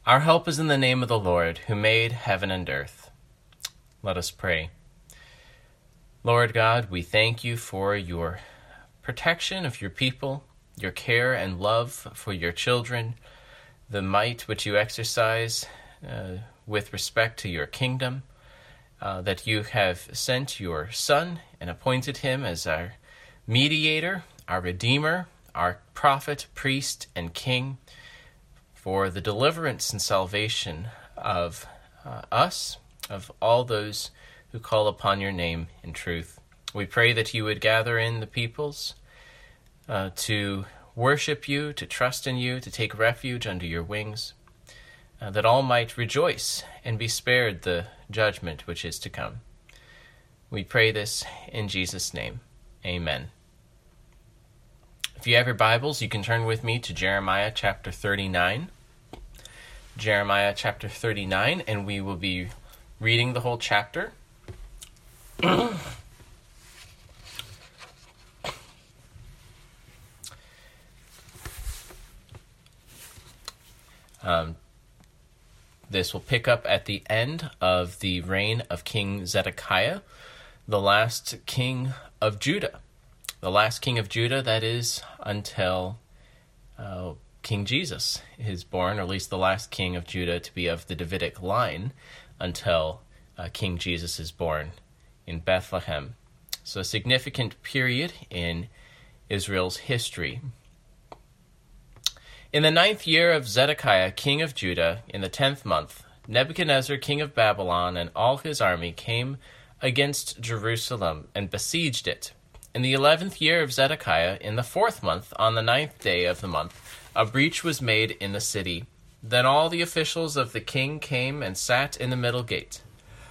Our help is in the name of the Lord, who made heaven and earth. Let us pray. Lord God, we thank you for your protection of your people, your care and love for your children, the might which you exercise with respect to your kingdom, that you have sent your Son and appointed him as our mediator, our Redeemer, our prophet, priest, and king, for the deliverance and salvation of us, of all those who call upon your name in truth. We pray that you would gather in the peoples to worship you, to trust in you, to take refuge under your wings, that all might rejoice and be spared the judgment which is to come. We pray this in Jesus' name. Amen. If you have your Bibles, you can turn with me to Jeremiah chapter 39. Jeremiah chapter 39, and we will be reading the whole chapter. This will pick up at the end of the reign of King Zedekiah, the last king of Judah. The last king of Judah, that is, until King Jesus is born, or at least the last king of Judah to be of the Davidic line until King Jesus is born in Bethlehem. So a significant period in Israel's history. In the 9th year of Zedekiah, king of Judah, in the 10th month, Nebuchadnezzar, king of Babylon, and all his army came against Jerusalem and besieged it. In the 11th year of Zedekiah, in the 4th month, on the 9th day of the month, a breach was made in the city. Then all the officials of the king came and sat in the middle gate.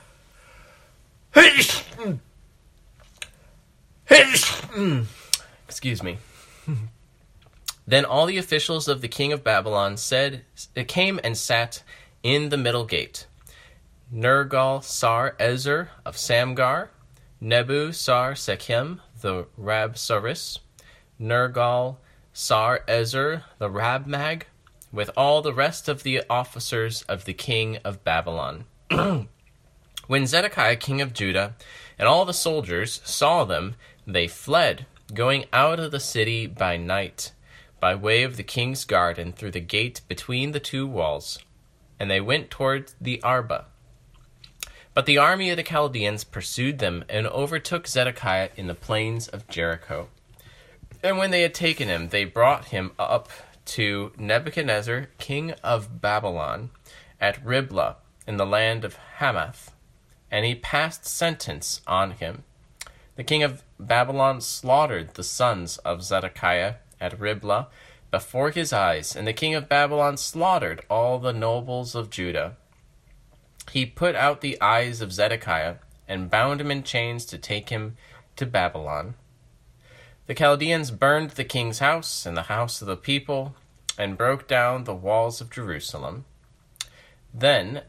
Excuse me. Then all the officials of the king of Babylon came and sat in the middle gate. Nergal-Sar-Ezer of Samgar, Nebu-Sar-Sechem, the Rabsaris, Nergal-Sar-Ezer, the Rabmag, with all the rest of the officers of the king of Babylon. When Zedekiah, king of Judah, and all the soldiers saw them, they fled, going out of the city by night, by way of the king's garden, through the gate between the two walls, and they went toward the Arba. But the army of the Chaldeans pursued them and overtook Zedekiah in the plains of Jericho. And when they had taken him, they brought him up to Nebuchadnezzar, king of Babylon, at Riblah, in the land of Hamath, and he passed sentence on him. The king of Babylon slaughtered the sons of Zedekiah at Riblah before his eyes, and the king of Babylon slaughtered all the nobles of Judah. He put out the eyes of Zedekiah and bound him in chains to take him to Babylon. The Chaldeans burned the king's house and the house of the people and broke down the walls of Jerusalem. Then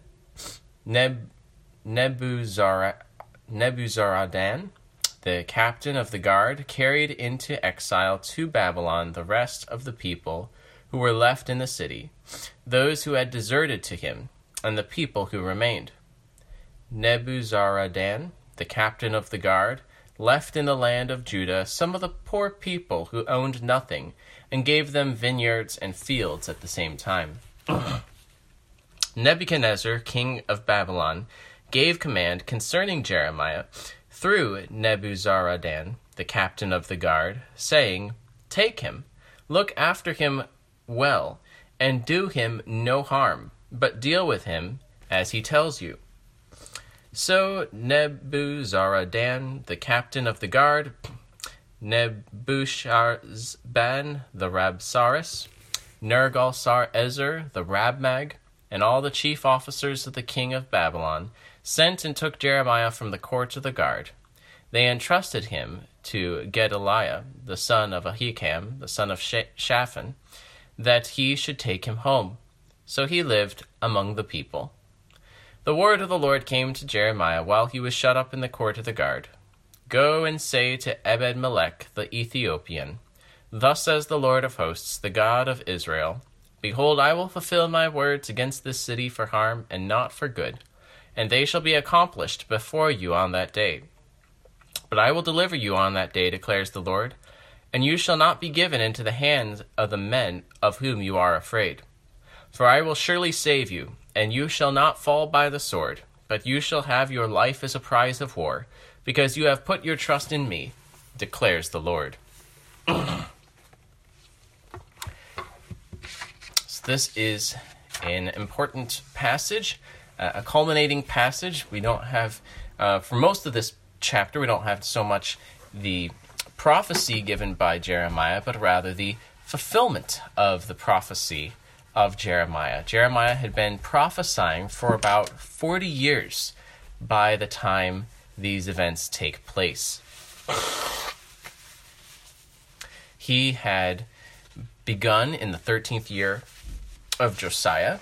Nebuzaradan, the captain of the guard, carried into exile to Babylon the rest of the people who were left in the city, those who had deserted to him, and the people who remained. Nebuzaradan, the captain of the guard, left in the land of Judah some of the poor people who owned nothing, and gave them vineyards and fields at the same time. Nebuchadnezzar, king of Babylon, gave command concerning Jeremiah through Nebuzaradan, the captain of the guard, saying, "Take him, look after him well, and do him no harm, but deal with him as he tells you." So Nebuzaradan, the captain of the guard, Nebuchadnezzar, the Rabsaris, Nergal-Sar-Ezer, the Rabmag, and all the chief officers of the king of Babylon sent and took Jeremiah from the court of the guard. They entrusted him to Gedaliah, the son of Ahikam, the son of Shaphan, that he should take him home. So he lived among the people. The word of the Lord came to Jeremiah while he was shut up in the court of the guard. "Go and say to Ebed-Melech the Ethiopian, Thus says the Lord of hosts, the God of Israel, Behold, I will fulfill my words against this city for harm and not for good, and they shall be accomplished before you on that day. But I will deliver you on that day, declares the Lord, and you shall not be given into the hands of the men of whom you are afraid. For I will surely save you, and you shall not fall by the sword, but you shall have your life as a prize of war, because you have put your trust in me, declares the Lord. This is an important passage, a culminating passage. We don't have, for most of this chapter, we don't have so much the prophecy given by Jeremiah, but rather the fulfillment of the prophecy of Jeremiah. Jeremiah had been prophesying for about 40 years by the time these events take place. He had begun in the 13th year of Josiah.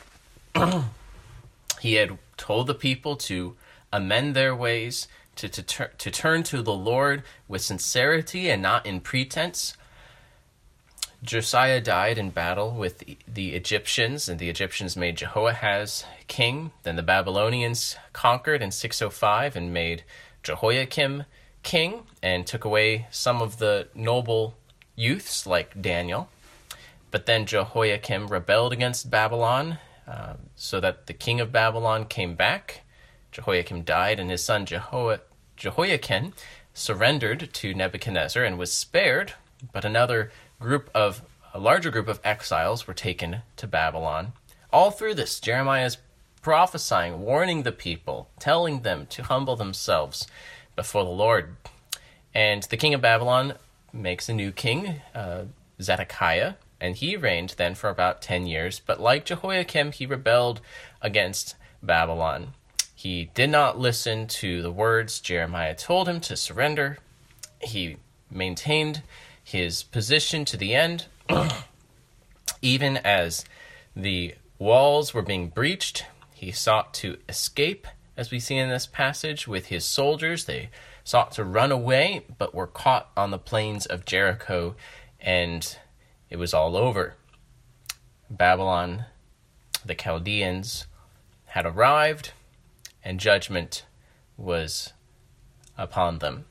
He had told the people to amend their ways, to turn to the Lord with sincerity and not in pretense. Josiah died in battle with the Egyptians, and the Egyptians made Jehoahaz king. Then the Babylonians conquered in 605 and made Jehoiakim king and took away some of the noble youths like Daniel. But then Jehoiakim rebelled against Babylon, so that the king of Babylon came back. Jehoiakim died, and his son Jehoiakim surrendered to Nebuchadnezzar and was spared, but a larger group of exiles were taken to Babylon. All through this, Jeremiah is prophesying, warning the people, telling them to humble themselves before the Lord. And the king of Babylon makes a new king, Zedekiah, and he reigned then for about 10 years. But like Jehoiakim, he rebelled against Babylon. He did not listen to the words Jeremiah told him to surrender. He maintained his position to the end. Even as the walls were being breached, he sought to escape, as we see in this passage, with his soldiers. They sought to run away, but were caught on the plains of Jericho, and it was all over. Babylon, the Chaldeans, had arrived, and judgment was upon them.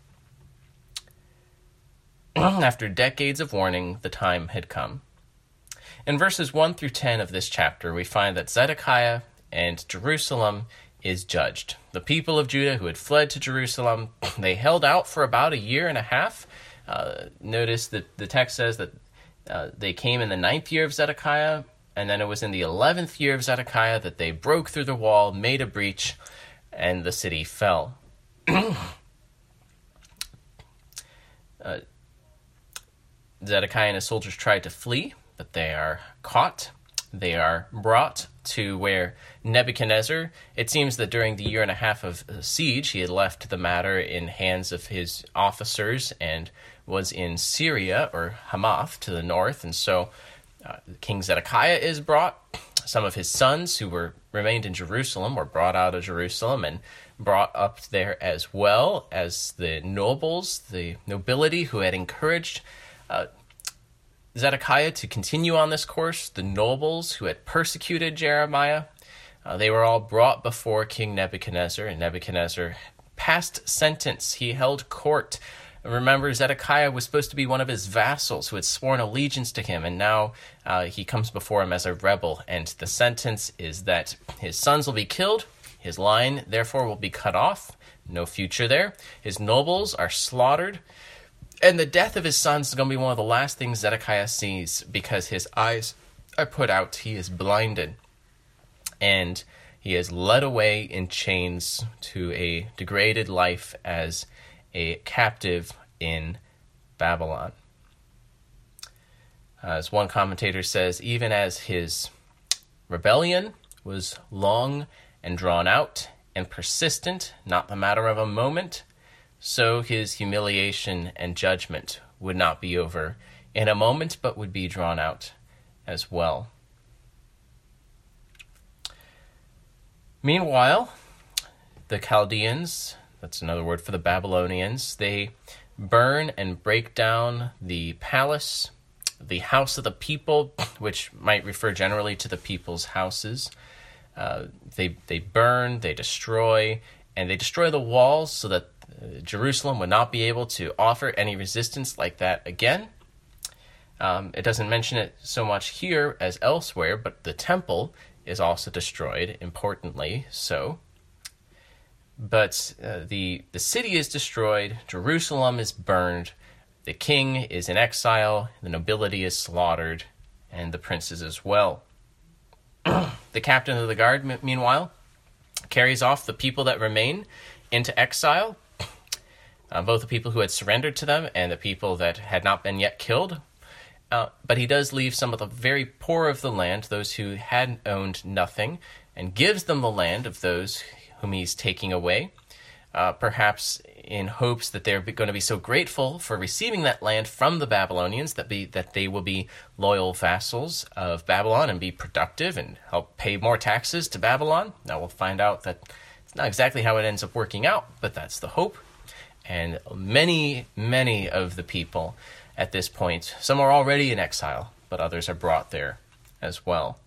After decades of warning, the time had come. In verses 1 through 10 of this chapter, we find that Zedekiah and Jerusalem is judged. The people of Judah who had fled to Jerusalem, they held out for about a year and a half. Notice that the text says that they came in the 9th year of Zedekiah, and then it was in the 11th year of Zedekiah that they broke through the wall, made a breach, and the city fell. Zedekiah and his soldiers tried to flee, but they are caught. They are brought to where Nebuchadnezzar, it seems that during the year and a half of siege, he had left the matter in hands of his officers and was in Syria, or Hamath, to the north. And so King Zedekiah is brought. Some of his sons who remained in Jerusalem were brought out of Jerusalem and brought up there, as well as the nobles, the nobility who had encouraged Zedekiah to continue on this course. The nobles who had persecuted Jeremiah, they were all brought before King Nebuchadnezzar, and Nebuchadnezzar passed sentence. He held court. Remember, Zedekiah was supposed to be one of his vassals who had sworn allegiance to him, and now he comes before him as a rebel, and the sentence is that his sons will be killed, his line, therefore, will be cut off, no future there. His nobles are slaughtered, and the death of his sons is going to be one of the last things Zedekiah sees, because his eyes are put out. He is blinded, and he is led away in chains to a degraded life as a captive in Babylon. As one commentator says, even as his rebellion was long and drawn out and persistent, not the matter of a moment, so his humiliation and judgment would not be over in a moment, but would be drawn out as well. Meanwhile, the Chaldeans, that's another word for the Babylonians, they burn and break down the palace the house of the people, which might refer generally to the people's houses. They burn, they destroy, and they destroy the walls so that Jerusalem would not be able to offer any resistance like that again. It doesn't mention it so much here as elsewhere, but the temple is also destroyed, importantly so. But the city is destroyed, Jerusalem is burned, the king is in exile, the nobility is slaughtered, and the princes as well. The captain of the guard, meanwhile, carries off the people that remain into exile, both the people who had surrendered to them and the people that had not been yet killed. But he does leave some of the very poor of the land, those who had owned nothing, and gives them the land of those whom he's taking away, perhaps in hopes that they're going to be so grateful for receiving that land from the Babylonians that they will be loyal vassals of Babylon and be productive and help pay more taxes to Babylon. Now we'll find out that it's not exactly how it ends up working out, but that's the hope. And many, many of the people at this point, some are already in exile, but others are brought there as well.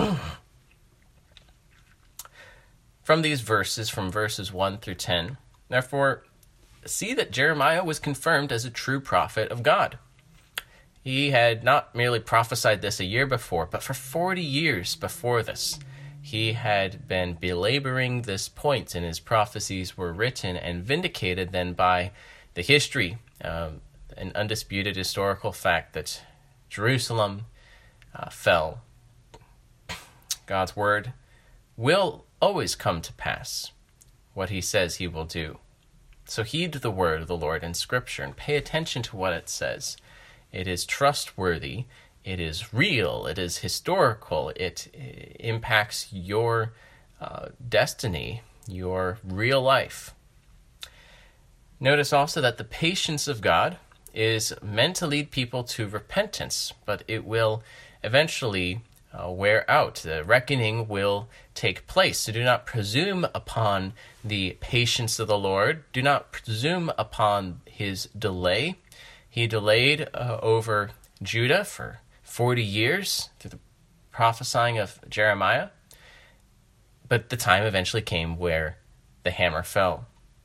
From these verses, from verses 1 through 10, therefore, see that Jeremiah was confirmed as a true prophet of God. He had not merely prophesied this a year before, but for 40 years before this, he had been belaboring this point, and his prophecies were written and vindicated then by the history, an undisputed historical fact that Jerusalem fell. God's word will always come to pass what he says he will do. So heed the word of the Lord in Scripture and pay attention to what it says. It is trustworthy, it is real, it is historical, it impacts your destiny, your real life. Notice also that the patience of God is meant to lead people to repentance, but it will eventually wear out. The reckoning will take place. So do not presume upon the patience of the Lord. Do not presume upon his delay. He delayed over Judah for 40 years through the prophesying of Jeremiah, but the time eventually came where the hammer fell.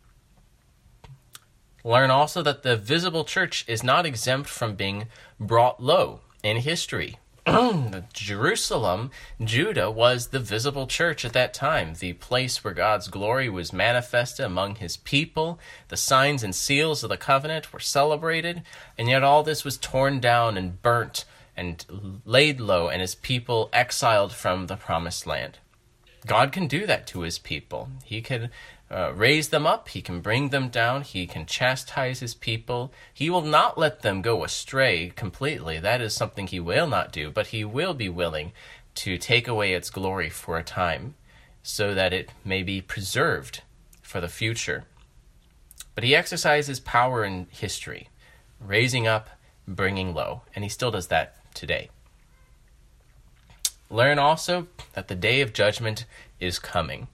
Learn also that the visible church is not exempt from being brought low in history. Jerusalem, Judah, was the visible church at that time, the place where God's glory was manifested among his people. The signs and seals of the covenant were celebrated, and yet all this was torn down and burnt and laid low, and his people exiled from the promised land. God can do that to his people. He can raise them up, he can bring them down, he can chastise his people. He will not let them go astray completely. That is something he will not do, but he will be willing to take away its glory for a time so that it may be preserved for the future. But he exercises power in history, raising up, bringing low, and he still does that today. Learn also that the day of judgment is coming.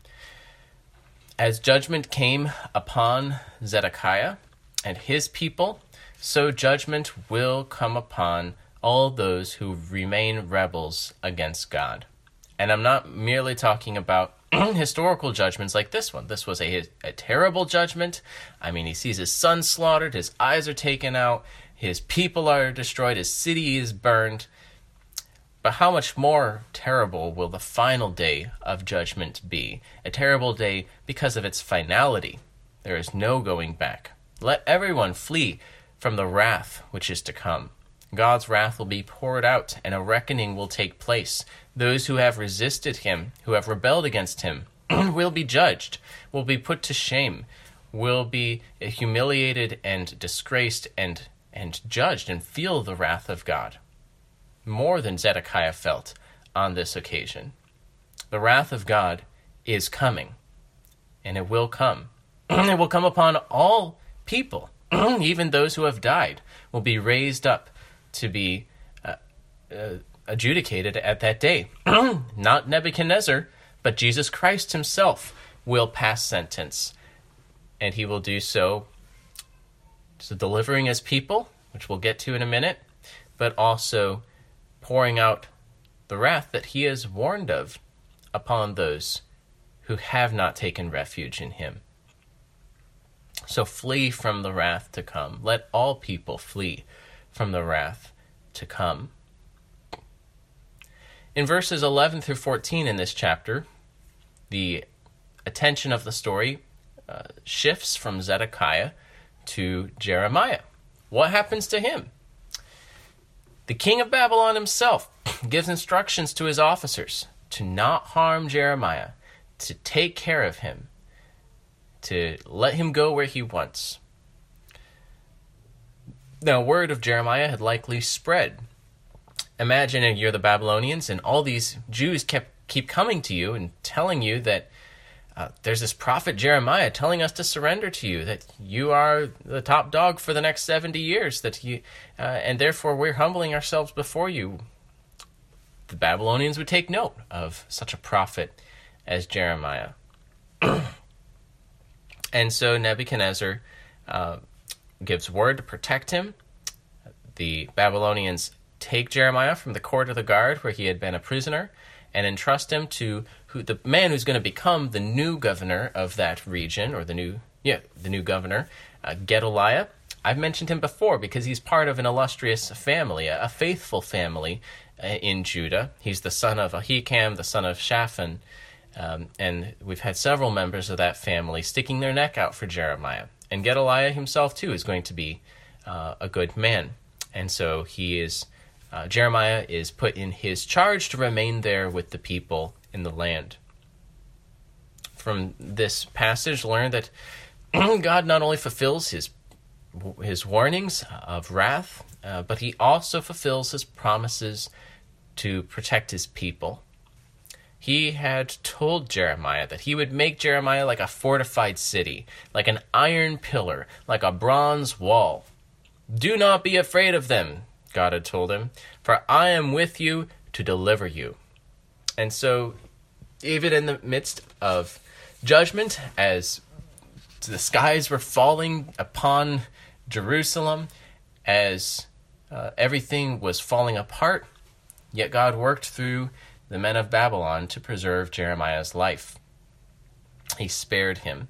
As judgment came upon Zedekiah and his people, so judgment will come upon all those who remain rebels against God. And I'm not merely talking about historical judgments like this one. This was a terrible judgment. I mean, he sees his son slaughtered, his eyes are taken out, his people are destroyed, his city is burned. But how much more terrible will the final day of judgment be? A terrible day because of its finality. There is no going back. Let everyone flee from the wrath which is to come. God's wrath will be poured out, and a reckoning will take place. Those who have resisted him, who have rebelled against him, will be judged, will be put to shame, will be humiliated and disgraced and judged and feel the wrath of God. More than Zedekiah felt on this occasion. The wrath of God is coming, and it will come. It will come upon all people, even those who have died will be raised up to be adjudicated at that day. Not Nebuchadnezzar, but Jesus Christ himself will pass sentence, and he will do so delivering his people, which we'll get to in a minute, but also pouring out the wrath that he has warned of upon those who have not taken refuge in him. So flee from the wrath to come. Let all people flee from the wrath to come. In verses 11 through 14 in this chapter, the attention of the story shifts from Zedekiah to Jeremiah. What happens to him? The king of Babylon himself gives instructions to his officers to not harm Jeremiah, to take care of him, to let him go where he wants. Now, word of Jeremiah had likely spread. Imagine you're the Babylonians, and all these Jews keep coming to you and telling you that there's this prophet Jeremiah telling us to surrender to you, that you are the top dog for the next 70 years, and therefore we're humbling ourselves before you. The Babylonians would take note of such a prophet as Jeremiah. And so Nebuchadnezzar gives word to protect him. The Babylonians take Jeremiah from the court of the guard where he had been a prisoner and entrust him to the man who's going to become the new governor of that region, or the new governor, Gedaliah. I've mentioned him before because he's part of an illustrious family, a faithful family in Judah. He's the son of Ahikam, the son of Shaphan, and we've had several members of that family sticking their neck out for Jeremiah. And Gedaliah himself, too, is going to be a good man. And so Jeremiah is put in his charge to remain there with the people in the land. From this passage, learn that God not only fulfills his warnings of wrath, but he also fulfills his promises to protect his people. He had told Jeremiah that he would make Jeremiah like a fortified city, like an iron pillar, like a bronze wall. Do not be afraid of them, God had told him, for I am with you to deliver you. And so, even in the midst of judgment, as the skies were falling upon Jerusalem, as everything was falling apart, yet God worked through the men of Babylon to preserve Jeremiah's life. He spared him.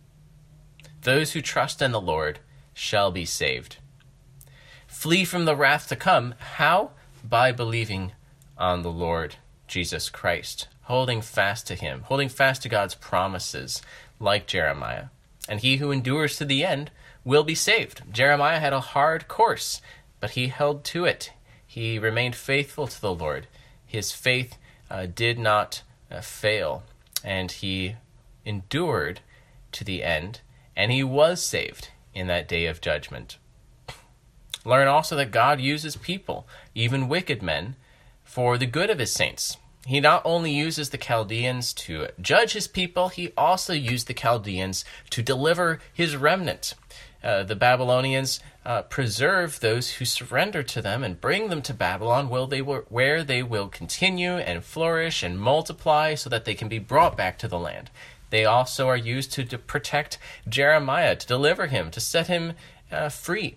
Those who trust in the Lord shall be saved. Flee from the wrath to come. How? By believing on the Lord Jesus Christ, holding fast to him, holding fast to God's promises, like Jeremiah. And he who endures to the end will be saved. Jeremiah had a hard course, but he held to it. He remained faithful to the Lord. His faith did not fail, and he endured to the end, and he was saved in that day of judgment. Learn also that God uses people, even wicked men, for the good of his saints. He not only uses the Chaldeans to judge his people, he also used the Chaldeans to deliver his remnant. The Babylonians preserve those who surrender to them and bring them to Babylon, where they will continue and flourish and multiply so that they can be brought back to the land. They also are used to protect Jeremiah, to deliver him, to set him free.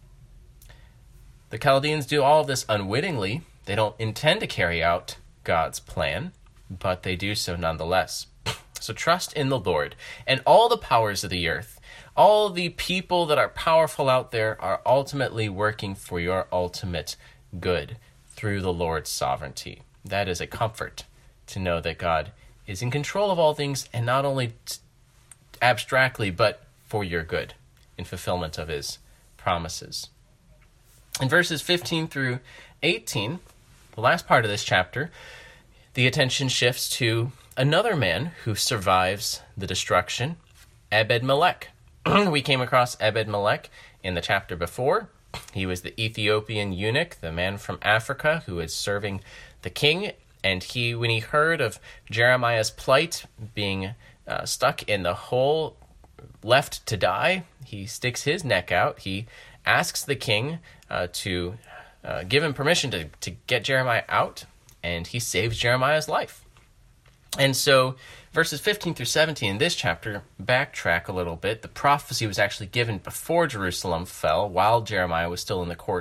The Chaldeans do all of this unwittingly. They don't intend to carry out God's plan, but they do so nonetheless. So trust in the Lord, and all the powers of the earth, all the people that are powerful out there are ultimately working for your ultimate good through the Lord's sovereignty. That is a comfort to know that God is in control of all things, and not only abstractly, but for your good in fulfillment of his promises. In verses 15 through 18, the last part of this chapter, the attention shifts to another man who survives the destruction, Ebed-Melech. We came across Ebed-Melech in the chapter before. He was the Ethiopian eunuch, the man from Africa who was serving the king. And when he heard of Jeremiah's plight, being stuck in the hole, left to die, he sticks his neck out. He asks the king to give him permission to get Jeremiah out, and he saves Jeremiah's life. And so verses 15 through 17 in this chapter backtrack a little bit. The prophecy was actually given before Jerusalem fell, while Jeremiah was still in the court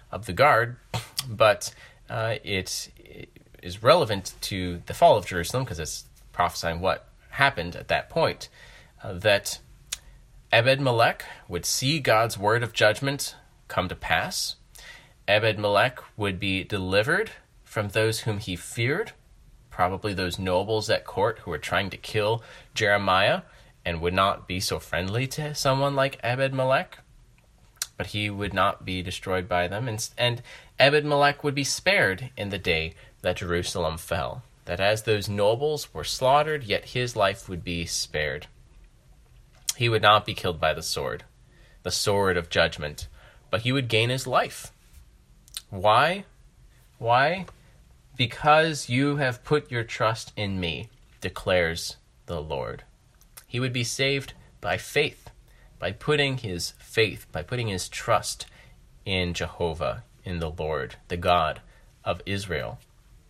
of the guard, but it is relevant to the fall of Jerusalem because it's prophesying what happened at that point, that Ebed-Melech would see God's word of judgment come to pass. Ebed-Melech would be delivered from those whom he feared, probably those nobles at court who were trying to kill Jeremiah and would not be so friendly to someone like Ebed-Melech. But he would not be destroyed by them, and Ebed-Melech would be spared in the day that Jerusalem fell. That as those nobles were slaughtered, yet his life would be spared. He would not be killed by the sword of judgment, but he would gain his life. Why? Why? Because you have put your trust in me, declares the Lord. He would be saved by faith, by putting his faith, by putting his trust in Jehovah, in the Lord, the God of Israel.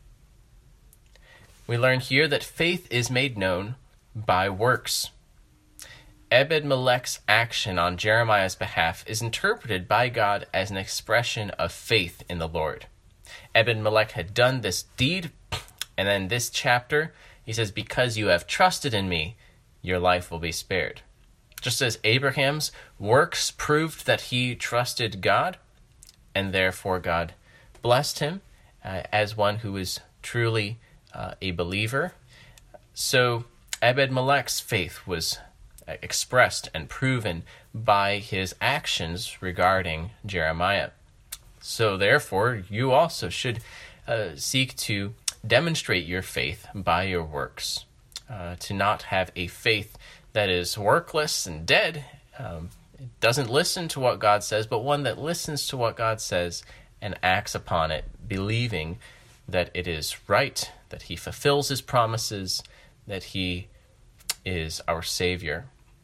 We learn here that faith is made known by works. Ebed-Melech's action on Jeremiah's behalf is interpreted by God as an expression of faith in the Lord. Ebed-Melech had done this deed, and then this chapter, he says, because you have trusted in me, your life will be spared. Just as Abraham's works proved that he trusted God, and therefore God blessed him as one who is truly a believer, so Ebed-Melech's faith was expressed and proven by his actions regarding Jeremiah. So therefore, you also should seek to demonstrate your faith by your works, to not have a faith that is workless and dead, doesn't listen to what God says, but one that listens to what God says and acts upon it, believing that it is right, that he fulfills his promises, that he is our Savior.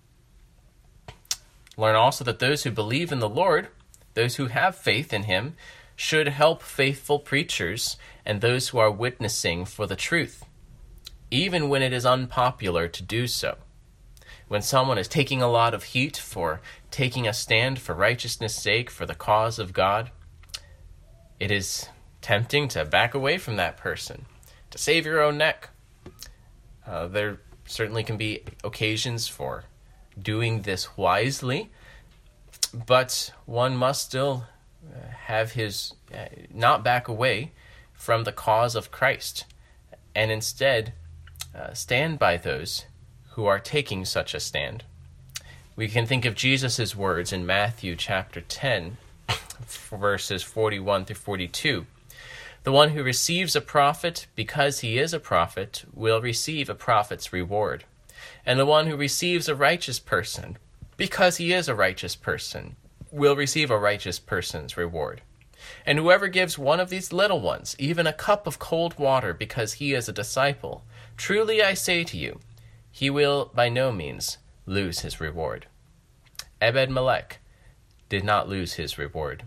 Learn also that those who believe in the Lord, those who have faith in him, should help faithful preachers and those who are witnessing for the truth, even when it is unpopular to do so. When someone is taking a lot of heat for taking a stand for righteousness' sake, for the cause of God, it is tempting to back away from that person, to save your own neck. There certainly can be occasions for doing this wisely, but one must still have his not back away from the cause of Christ, and instead stand by those who are taking such a stand. We can think of Jesus' words in Matthew chapter 10, verses 41 through 42. The one who receives a prophet because he is a prophet will receive a prophet's reward. And the one who receives a righteous person because he is a righteous person will receive a righteous person's reward. And whoever gives one of these little ones even a cup of cold water because he is a disciple, truly I say to you, he will by no means lose his reward. Ebed-Melech did not lose his reward.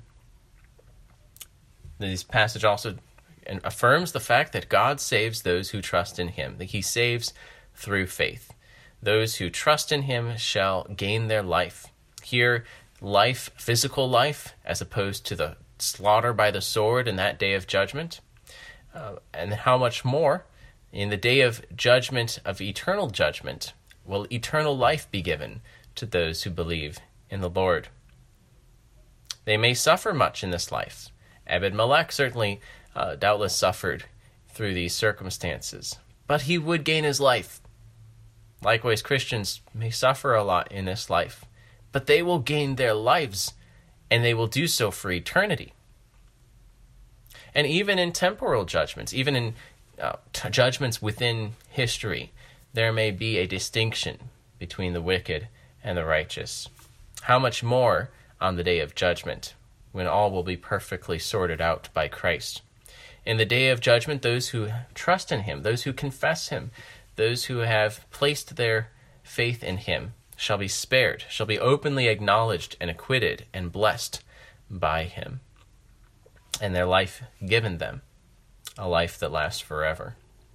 This passage also affirms the fact that God saves those who trust in him, that he saves through faith. Those who trust in him shall gain their life. Here, life, physical life, as opposed to the slaughter by the sword in that day of judgment. And how much more, in the day of judgment, of eternal judgment, will eternal life be given to those who believe in the Lord. They may suffer much in this life. Ebed-Melech certainly doubtless suffered through these circumstances, but he would gain his life. Likewise, Christians may suffer a lot in this life, but they will gain their lives, and they will do so for eternity. And even in temporal judgments, even in judgments within history, there may be a distinction between the wicked and the righteous. How much more on the day of judgment, when all will be perfectly sorted out by Christ. In the day of judgment, those who trust in him, those who confess him, those who have placed their faith in him shall be spared, shall be openly acknowledged and acquitted and blessed by him, and their life given them, a life that lasts forever.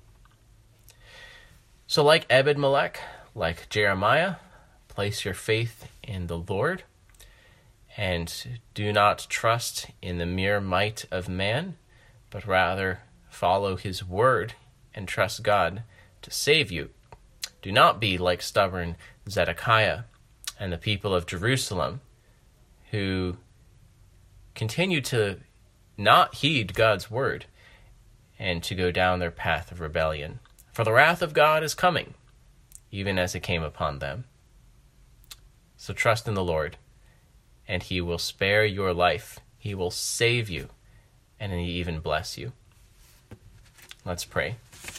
So like Ebed-Melech, like Jeremiah, place your faith in the Lord, and do not trust in the mere might of man, but rather follow his word and trust God to save you. Do not be like stubborn Zedekiah and the people of Jerusalem, who continue to not heed God's word and to go down their path of rebellion. For the wrath of God is coming, even as it came upon them. So trust in the Lord, and he will spare your life. He will save you, and he even bless you. Let's pray.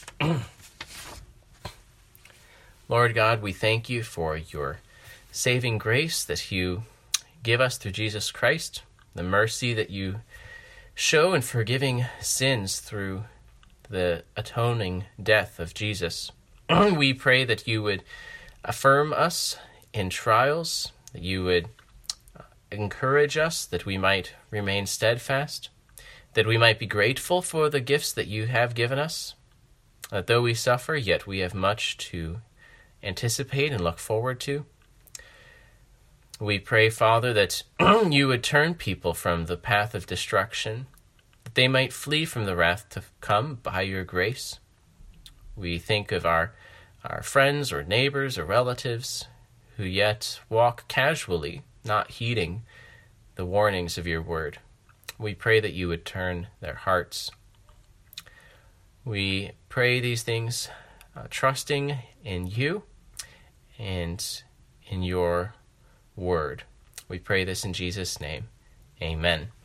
Lord God, we thank you for your saving grace that you give us through Jesus Christ, the mercy that you show in forgiving sins through the atoning death of Jesus. We pray that you would affirm us in trials, that you would encourage us, that we might remain steadfast, that we might be grateful for the gifts that you have given us, that though we suffer, yet we have much to anticipate and look forward to. We pray, Father, that you would turn people from the path of destruction, that they might flee from the wrath to come by your grace. We think of our friends or neighbors or relatives who yet walk casually, not heeding the warnings of your word. We pray that you would turn their hearts. We pray these things trusting in you and in your word. We pray this in Jesus' name. Amen.